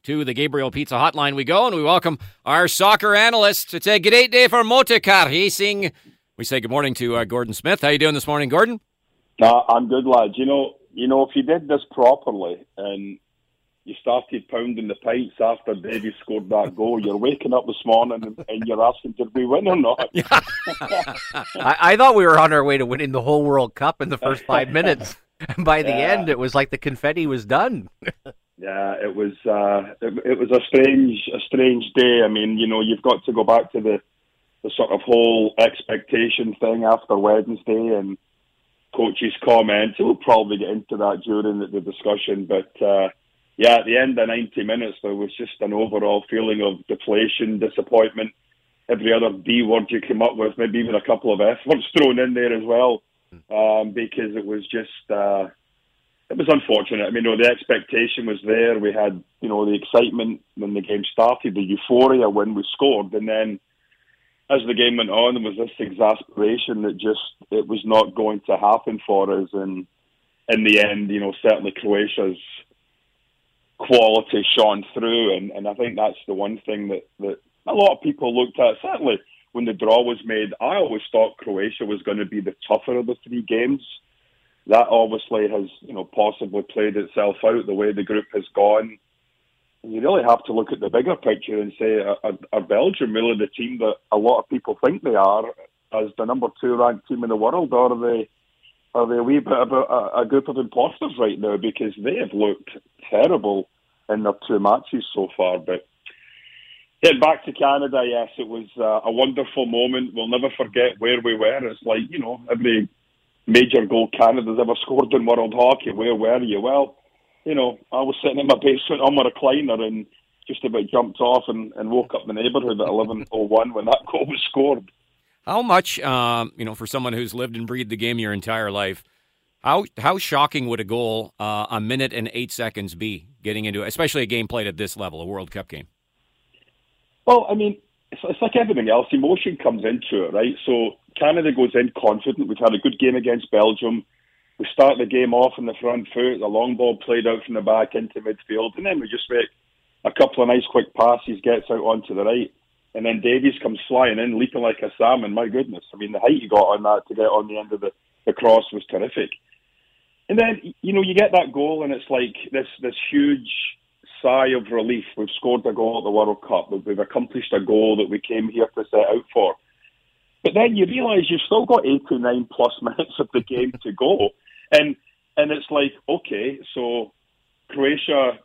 To the Gabriel Pizza Hotline we go, and we welcome our soccer analyst. It's a great day for motorcar racing. We say good morning to Gordon Smith. How you doing this morning, Gordon? I'm good, lads. You know, if you did this properly and you started pounding the pints after Davies scored that goal, you're waking up this morning and you're asking, did we win or not? I thought we were on our way to winning the whole World Cup in the first 5 minutes. And by the end, it was like the confetti was done. Yeah, it was a strange day. I mean, you know, you've got to go back to the sort of whole expectation thing after Wednesday and coach's comments. We'll probably get into that during the discussion, but at the end of 90 minutes, there was just an overall feeling of deflation, disappointment. Every other D word you came up with, maybe even a couple of F words thrown in there as well, because it was just. It was unfortunate. I mean, the expectation was there. We had, the excitement when the game started, the euphoria when we scored. And then as the game went on, there was this exasperation that it was not going to happen for us. And in the end, certainly Croatia's quality shone through. And I think that's the one thing that a lot of people looked at. Certainly when the draw was made, I always thought Croatia was going to be the tougher of the three games. That obviously has, possibly played itself out the way the group has gone. And you really have to look at the bigger picture and say, are Belgium really the team that a lot of people think they are as the number 2 ranked team in the world, or are they a wee bit of a group of imposters right now, because they have looked terrible in their 2 matches so far. But getting back to Canada, yes, it was a wonderful moment. We'll never forget where we were. It's like, every major goal Canada's ever scored in world hockey. Where were you? Well, I was sitting in my basement on my recliner and just about jumped off and woke up the neighbourhood at 11:01 when that goal was scored. How much, for someone who's lived and breathed the game your entire life, how shocking would a goal a minute and 8 seconds be getting into, especially a game played at this level, a World Cup game? Well, I mean, it's like everything else. Emotion comes into it, right? So Canada goes in confident. We've had a good game against Belgium. We start the game off on the front foot. The long ball played out from the back into midfield. And then we just make a couple of nice quick passes, gets out onto the right. And then Davies comes flying in, leaping like a salmon. My goodness. I mean, the height he got on that to get on the end of the cross was terrific. And then, you get that goal and it's like this huge sigh of relief. We've scored a goal at the World Cup. We've accomplished a goal that we came here to set out for. But then you realise you've still got 89 plus minutes of the game to go. And it's like, okay, so Croatia,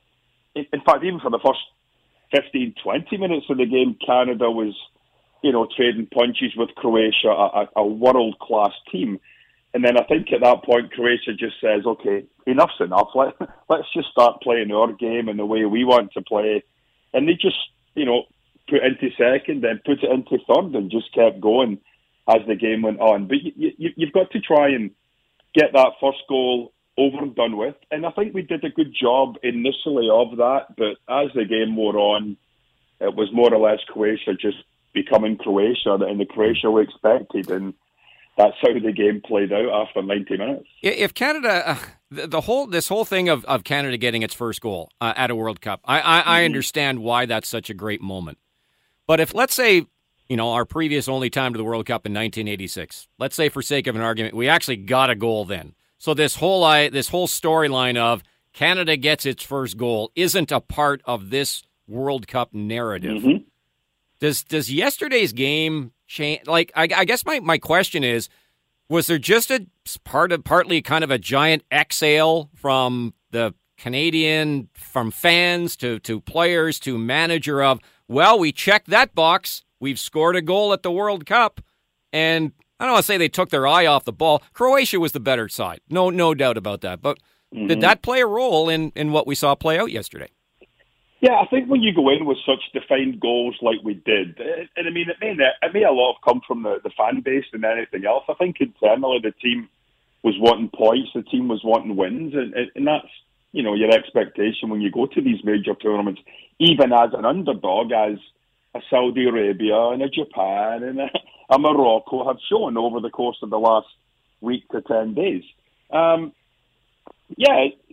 in fact, even for the first 15, 20 minutes of the game, Canada was, trading punches with Croatia, a world-class team. And then I think at that point, Croatia just says, okay, enough's enough. Let's just start playing our game in the way we want to play. And they just, put into second, then put it into third, and just kept going as the game went on. But you've got to try and get that first goal over and done with. And I think we did a good job initially of that. But as the game wore on, it was more or less Croatia just becoming Croatia, and the Croatia we expected. And that's how the game played out after 90 minutes. If Canada, this whole thing of Canada getting its first goal at a World Cup, I understand why that's such a great moment. But if, let's say, our previous only time to the World Cup in 1986, let's say for sake of an argument, we actually got a goal then. So this whole storyline of Canada gets its first goal isn't a part of this World Cup narrative. Mm-hmm. Does yesterday's game change? Like, I guess my question is, was there just partly kind of a giant exhale from the Canadian, from fans to players to manager of, well, we checked that box. We've scored a goal at the World Cup. And I don't want to say they took their eye off the ball. Croatia was the better side. No doubt about that. But did that play a role in what we saw play out yesterday? Yeah, I think when you go in with such defined goals like we did, and I mean, it may a lot have come from the fan base than anything else. I think internally the team was wanting points, the team was wanting wins, and that's, your expectation when you go to these major tournaments, even as an underdog, as a Saudi Arabia and a Japan and a Morocco have shown over the course of the last week to 10 days.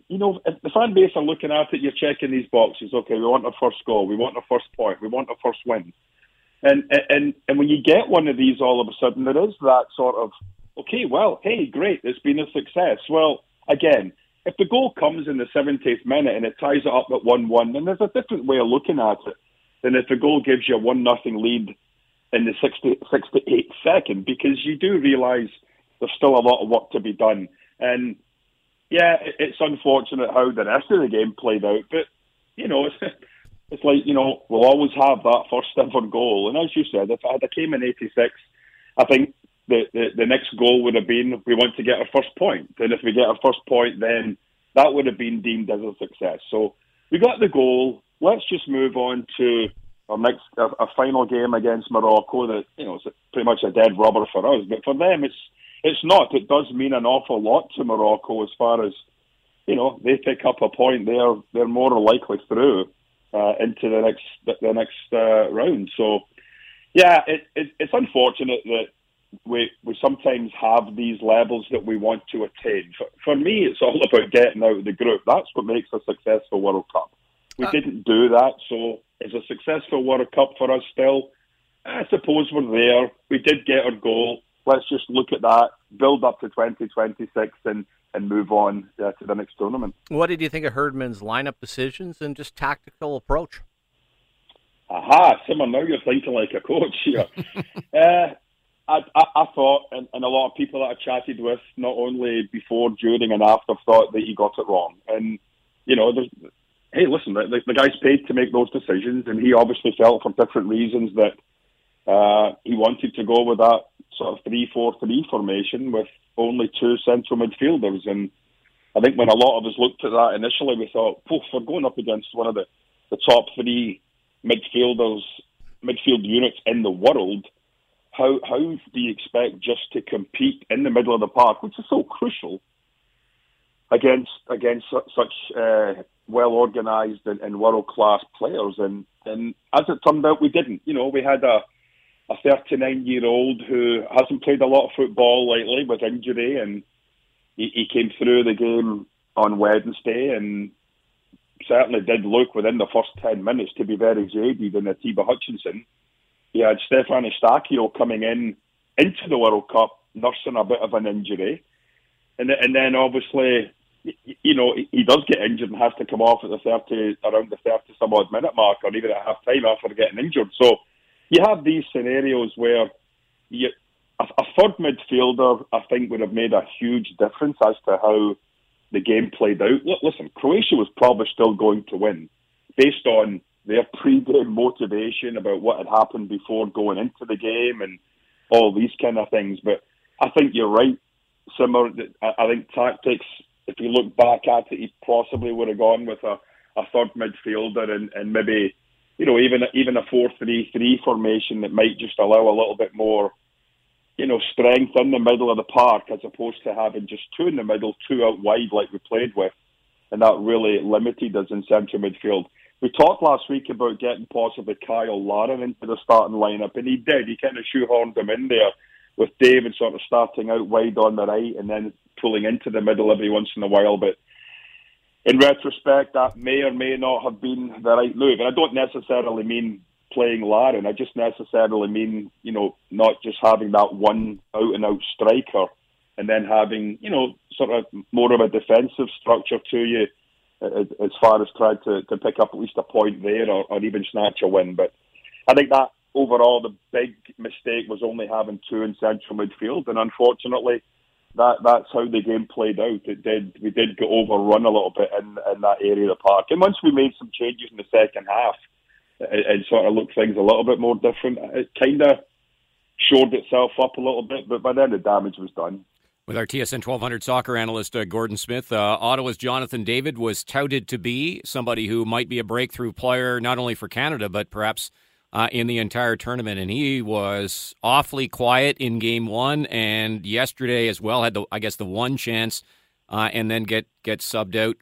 if the fan base are looking at it, you're checking these boxes. Okay, we want our first goal, we want our first point, we want our first win. And when you get one of these, all of a sudden there is that sort of, okay, well, hey, great, it's been a success. Well, again, if the goal comes in the 70th minute and it ties it up at 1-1, then there's a different way of looking at it than if the goal gives you a 1-0 lead in the 68th second, because you do realise there's still a lot of work to be done. And yeah, it's unfortunate how the rest of the game played out, but it's like, we'll always have that first ever goal. And as you said, if it had came in 86, I think the next goal would have been, we want to get our first point. And if we get our first point, then that would have been deemed as a success. So we got the goal. Let's just move on to our final game against Morocco. That it's pretty much a dead rubber for us, but for them, it's not. It does mean an awful lot to Morocco as far as they pick up a point. They're more likely through into the next round. So yeah, it's unfortunate that we sometimes have these levels that we want to attain. For me, it's all about getting out of the group. That's what makes a successful World Cup. We didn't do that, so it's a successful World Cup for us still. I suppose we're there. We did get our goal. Let's just look at that, build up to 2026 and move on to the next tournament. What did you think of Herdman's lineup decisions and just tactical approach? Aha, Simon, now you're thinking like a coach here. I thought, and a lot of people that I chatted with, not only before, during and after, thought that he got it wrong. And, hey, listen, the guy's paid to make those decisions, and he obviously felt for different reasons that he wanted to go with that sort of 3-4-3 formation with only two central midfielders. And I think when a lot of us looked at that initially, we thought, we're going up against one of the top three midfield units in the world. How do you expect just to compete in the middle of the park, which is so crucial, against such well-organised and world-class players? And as it turned out, we didn't. We had a 39-year-old who hasn't played a lot of football lately with injury, and he came through the game on Wednesday and certainly did look within the first 10 minutes to be very jaded in Atiba Hutchinson. He had Stefan Eustáquio coming into the World Cup nursing a bit of an injury. And then obviously, he does get injured and has to come off at around the 30-some-odd minute mark, or even at half-time after getting injured. So you have these scenarios where a third midfielder, I think, would have made a huge difference as to how the game played out. Listen, Croatia was probably still going to win based on their pre-game motivation about what had happened before going into the game and all these kind of things. But I think you're right, Simmer. I think tactics, if you look back at it, he possibly would have gone with a third midfielder and maybe, even a 4-3-3 formation that might just allow a little bit more, strength in the middle of the park, as opposed to having just two in the middle, two out wide like we played with. And that really limited us in central midfield. We talked last week about getting possibly Kyle Larin into the starting lineup, and he did. He kind of shoehorned him in there with David sort of starting out wide on the right and then pulling into the middle every once in a while. But in retrospect, that may or may not have been the right move. And I don't necessarily mean playing Larin. I just necessarily mean, not just having that one out-and-out striker and then having, sort of more of a defensive structure to you, as far as trying to pick up at least a point there or even snatch a win. But I think that overall the big mistake was only having two in central midfield, and unfortunately that's how the game played out. We did get overrun a little bit in that area of the park. And once we made some changes in the second half, it sort of looked things a little bit more different. It kind of shored itself up a little bit, but by then the damage was done. With our TSN 1200 soccer analyst, Gordon Smith, Ottawa's Jonathan David was touted to be somebody who might be a breakthrough player, not only for Canada, but perhaps in the entire tournament. And he was awfully quiet in game one, and yesterday as well had the one chance and then get subbed out.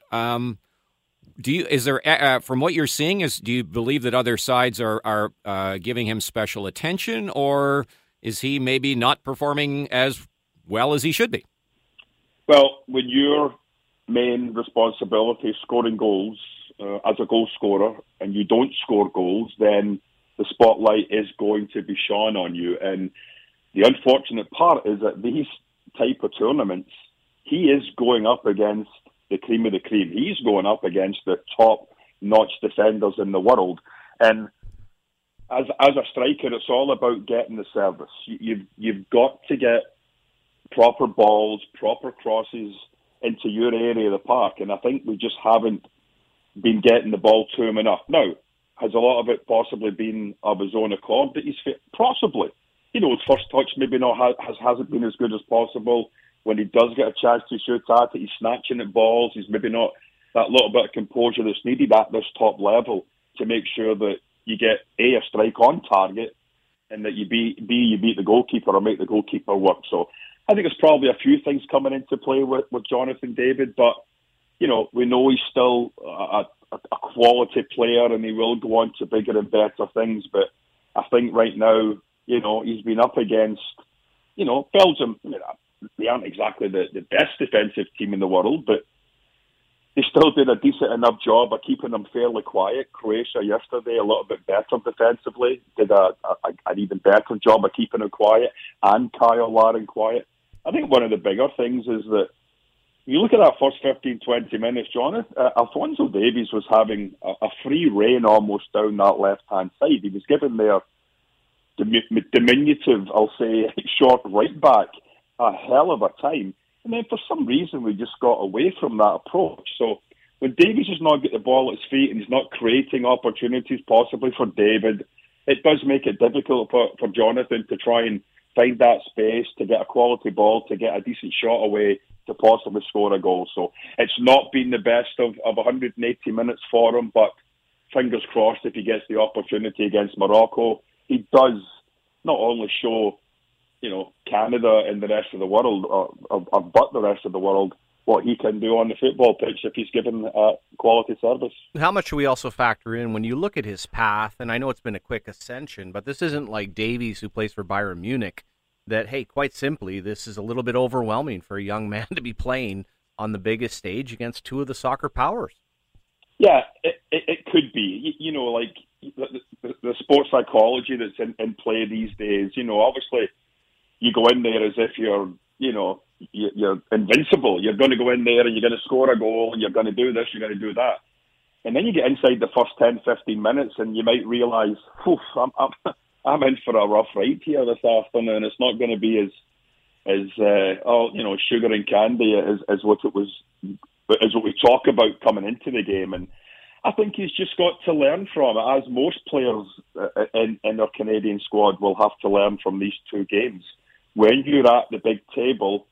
From what you're seeing, do you believe that other sides are giving him special attention, or is he maybe not performing as well as he should be? Well, when you're main responsibility, scoring goals as a goal scorer, and you don't score goals, then the spotlight is going to be shone on you. And the unfortunate part is that these type of tournaments, he is going up against the cream of the cream. He's going up against the top-notch defenders in the world. And as a striker, it's all about getting the service. You've got to get proper balls, proper crosses into your area of the park. And I think we just haven't been getting the ball to him enough. Now, has a lot of it possibly been of his own accord that he's fit? Possibly. His first touch maybe hasn't been as good as possible. When he does get a chance to shoot at it, he's snatching at balls. He's maybe not that little bit of composure that's needed at this top level to make sure that you get a strike on target, and that you beat the goalkeeper or make the goalkeeper work. So I think there's probably a few things coming into play with Jonathan David, but we know he's still a quality player, and he will go on to bigger and better things. But I think right now, he's been up against, Belgium. They aren't exactly the best defensive team in the world, but they still did a decent enough job of keeping them fairly quiet. Croatia yesterday, a little bit better defensively, did an even better job of keeping them quiet, and Kyle Larin quiet. I think one of the bigger things is that you look at that first 15, 20 minutes, Jonathan, Alphonso Davies was having a free rein almost down that left-hand side. He was given their diminutive, I'll say, short right-back a hell of a time. And then for some reason, we just got away from that approach. So when Davies does not get the ball at his feet and he's not creating opportunities possibly for David, it does make it difficult for Jonathan to try and find that space, to get a quality ball, to get a decent shot away, to possibly score a goal. So it's not been the best of 180 minutes for him, but fingers crossed if he gets the opportunity against Morocco, he does not only show, Canada and the rest of the world, but the rest of the world, what he can do on the football pitch if he's given quality service. How much should we also factor in when you look at his path, and I know it's been a quick ascension, but this isn't like Davies, who plays for Bayern Munich, that, hey, quite simply, this is a little bit overwhelming for a young man to be playing on the biggest stage against two of the soccer powers. Yeah, it could be. Like the sports psychology that's in play these days, obviously you go in there as if you're invincible. You're going to go in there and you're going to score a goal, and you're going to do this, you're going to do that. And then you get inside the first 10, 15 minutes and you might realise, I'm in for a rough ride here this afternoon. It's not going to be as sugar and candy as what we talk about coming into the game. And I think he's just got to learn from it, as most players in our Canadian squad will have to learn from these two games. When you're at the big table,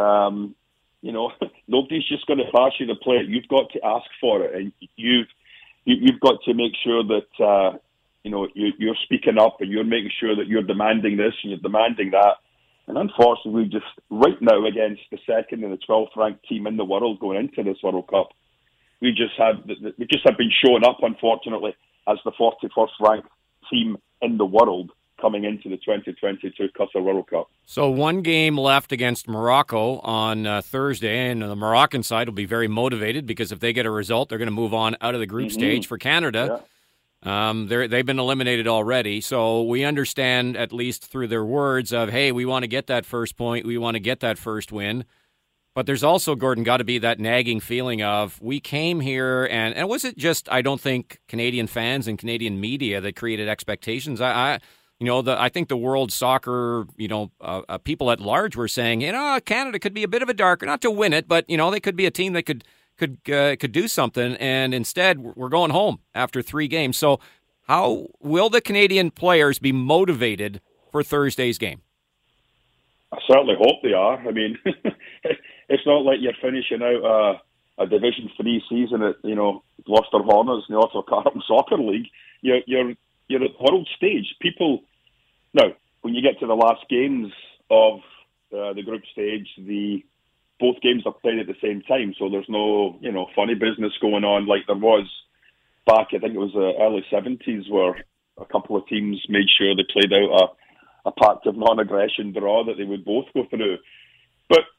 nobody's just going to pass you the plate. You've got to ask for it, and you've got to make sure that you're speaking up, and you're making sure that you're demanding this and you're demanding that. And unfortunately, we just right now against the second and the 12th ranked team in the world going into this World Cup, we just have been showing up, unfortunately, as the 41st ranked team in the world coming into the 2022 Qatar World Cup. So one game left against Morocco on Thursday, and the Moroccan side will be very motivated because if they get a result, they're going to move on out of the group stage. For Canada, they've been eliminated already, so we understand, at least through their words, of, hey, we want to get that first point, we want to get that first win. But there's also, Gordon, got to be that nagging feeling of, we came here, and was it just, I don't think, Canadian fans and Canadian media that created expectations? I think the world soccer, people at large were saying, Canada could be a bit of a darker, not to win it, but, they could be a team that could do something, and instead we're going home after 3 games. So how will the Canadian players be motivated for Thursday's game? I certainly hope they are. I mean, it's not like you're finishing out a Division 3 season at, Gloucester Hornets in the Ottawa Carlton Soccer League. You're at the world stage. People, now, when you get to the last games of the group stage, both games are played at the same time, so there's no, funny business going on like there was back, I think it was the early 70s, where a couple of teams made sure they played out a pact of non-aggression draw that they would both go through. But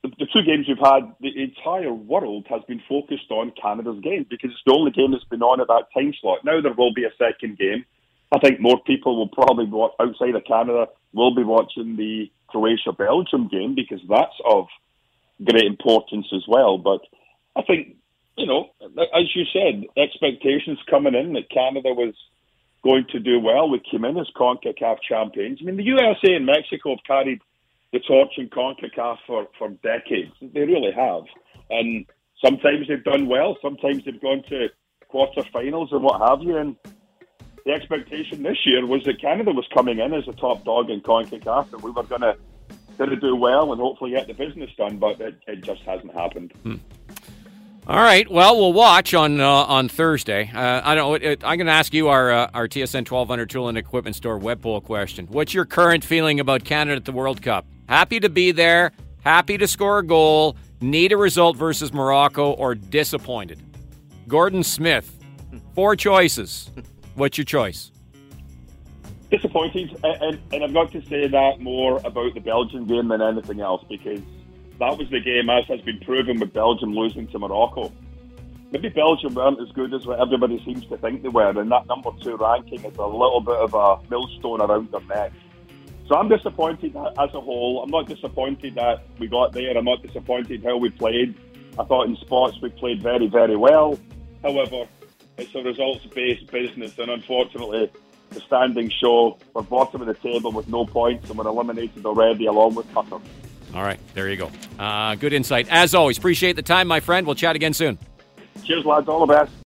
the two games we've had, the entire world has been focused on Canada's game because it's the only game that's been on at that time slot. Now there will be a second game. I think more people will probably watch, outside of Canada, will be watching the Croatia-Belgium game because that's of great importance as well. But I think, as you said, expectations coming in that Canada was going to do well. We came in as CONCACAF champions. I mean, the USA and Mexico have carried the torch in CONCACAF for decades. They really have. And sometimes they've done well. Sometimes they've gone to quarterfinals and what have you. And the expectation this year was that Canada was coming in as a top dog in CONCACAF and we were going to do well and hopefully get the business done, but it just hasn't happened. All right. Well, we'll watch on Thursday. I'm going to ask you our TSN 1200 Tool and Equipment Store web poll question. What's your current feeling about Canada at the World Cup? Happy to be there, happy to score a goal, need a result versus Morocco, or disappointed? Gordon Smith, 4 choices. What's your choice? Disappointed, and I've got to say that more about the Belgian game than anything else because that was the game, as has been proven with Belgium losing to Morocco. Maybe Belgium weren't as good as what everybody seems to think they were, and that number 2 ranking is a little bit of a millstone around their neck. So I'm disappointed as a whole. I'm not disappointed that we got there. I'm not disappointed how we played. I thought in spots we played very, very well. However, it's a results-based business, and unfortunately, the standings show we're bottom of the table with no points, and we're eliminated already along with Qatar. All right, there you go. Good insight. As always, appreciate the time, my friend. We'll chat again soon. Cheers, lads. All the best.